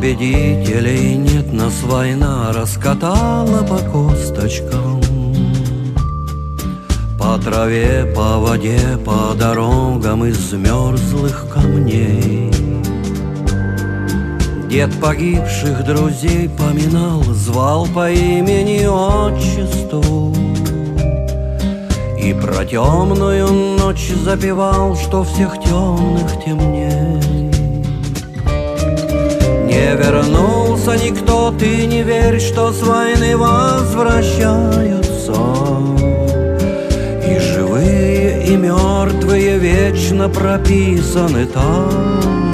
победителей нет, нас война раскатала по косточкам. По траве, по воде, по дорогам из мерзлых камней. Дед погибших друзей поминал, звал по имени-отчеству и про темную ночь запевал, что всех темных темней. Не вернулся никто, ты не верь, что с войны возвращаются. И живые, и мертвые вечно прописаны там.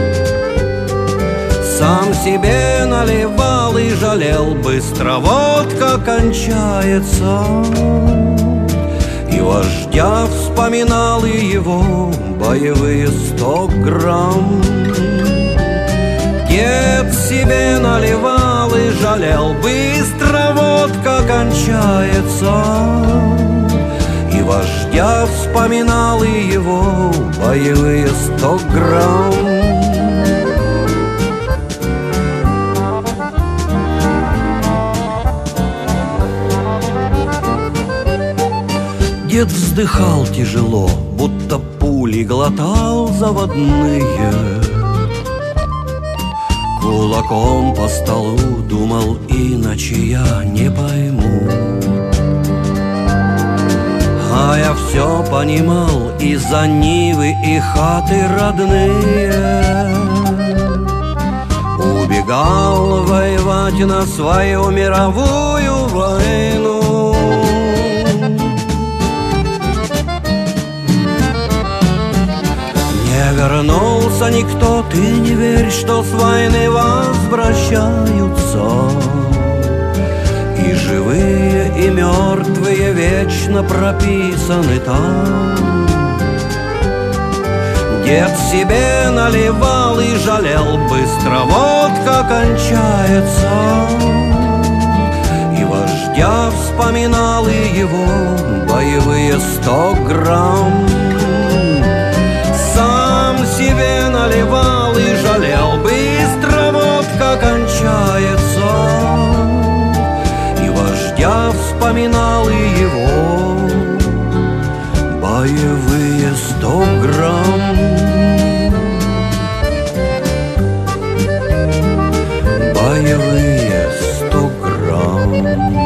Сам себе наливал и жалел, быстро водка кончается. И вождя вспоминал, и его боевые 100 грамм. Дед себе наливал и жалел, быстро водка кончается. И вождя вспоминал, и его боевые 100 грамм. Дед вздыхал тяжело, будто пули глотал заводные. Кулаком по столу думал, иначе я не пойму. А я все понимал, из-за Нивы и хаты родные. Убегал воевать на свою мировую войну. Не вернулся никто, ты не верь, что с войны возвращаются. И живые, и мертвые вечно прописаны там. Дед себе наливал и жалел, быстро водка кончается. И вождя вспоминал, и его боевые 100 грамм. Сам себе наливал и жалел, быстро водка кончается. И вождя вспоминал, и его боевые 100 грамм. Боевые 100 грамм.